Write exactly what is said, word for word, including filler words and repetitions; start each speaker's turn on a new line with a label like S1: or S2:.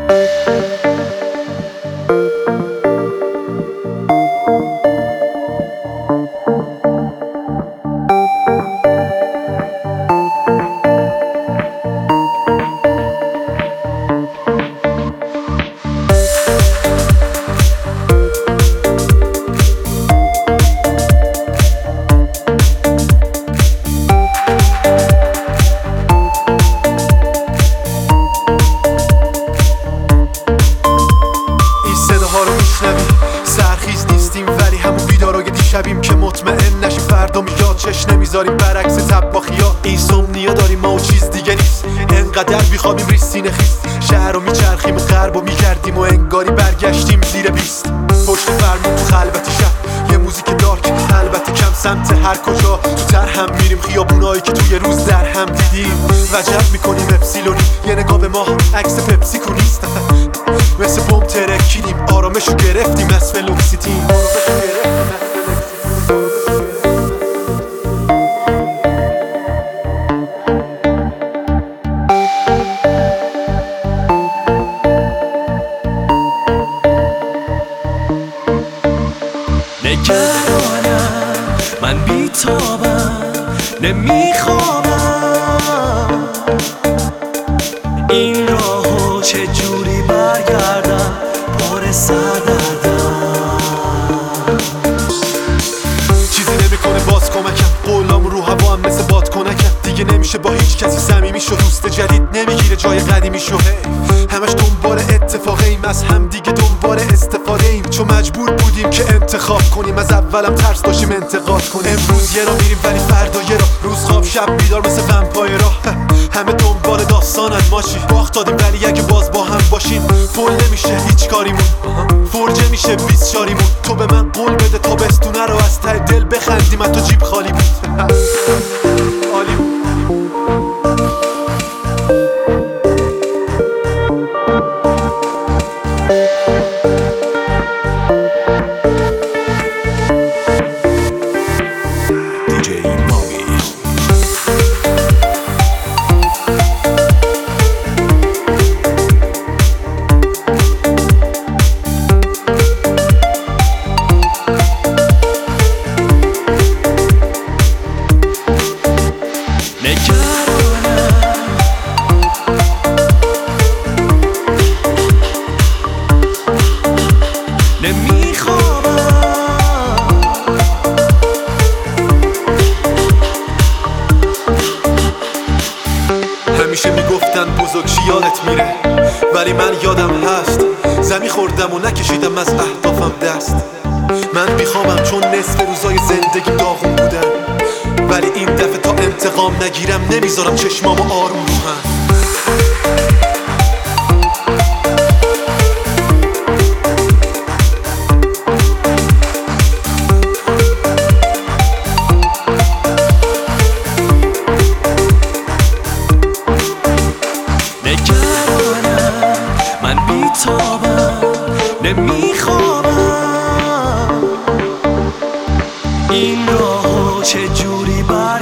S1: سرخیز نیستیم ولی همون بیدارای دیشبیم که مطمئن نشیم فردا میاد چش نمیذاریم برعکس طباخیا. اینسومنیا داریم ما و چیز دیگه نیست، انقدر بیخوابیم ریز سینه خیست. شهر رو میچرخیم و غرب رو میگردیم و انگاری برگشتیم زیر بیست. پشت فرمون تو خلوتی شب یه موزیک دارک، البته کم سمت هر کجا تو تر هم میریم. خیابونایی که توی روز در هم دیدیم وجب میکنیم اپسیلونی. یه نگاه به ما عکس پپسی نیست مثل بوم ترکیدیم، آرامشو گرفتیم از فلوکسیتین.
S2: نگرانم من بیتابم نمیخوابم، این راهو چجوری برگردم پر سردردم.
S1: چیزی نمیکنه باز کمکم، قولام رو هوا هم مثل باد کنکم. دیگه نمیشه با هیچ کسی صمیمی شو، دوست جدید نمیگیره جای قدیمی شو. همش دنبال اتفاقه ایم، از هم دیگه دنبال استفاده ایم. چون مجبور بودیم که انتخاب کنیم، از اولم ترس داشتیم انتقاد کنیم. امروز یه را میریم ولی فردا یه را، روز خواب شب بیدار مثل ومپایرا. همه دنبال داستانن ماشی، باخت دادیم ولی اگه باز با هم باشیم فول نمیشه هیچ کاریمون، فرجه میشه بیست شاریمون. تو به من قول بده تابستونه رو از ته دل بخندیم، تو جیب خالی بود. عالی بود. همیشه میگفتن بزرگ یادت میره، ولی من یادم هست زمین خوردم و نکشیدم از اهدافم دست. من میخوامم چون نصف روزای زندگی داغون بودن، ولی این دفعه تا انتقام نگیرم نمیذارم چشمامو آروم رو هم.
S2: من بیتابم نمیخوابم، این راهو چجوری بر